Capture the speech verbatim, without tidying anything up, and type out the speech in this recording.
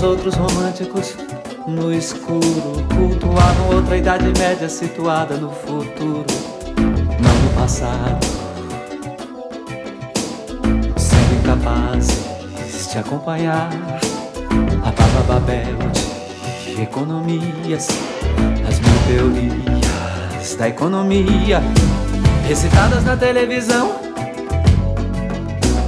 outros românticos no escuro cultuavam outra idade média situada no futuro, não no passado, sendo incapazes de acompanhar a Baba Babel de economias, as mil teorias da economia recitadas na televisão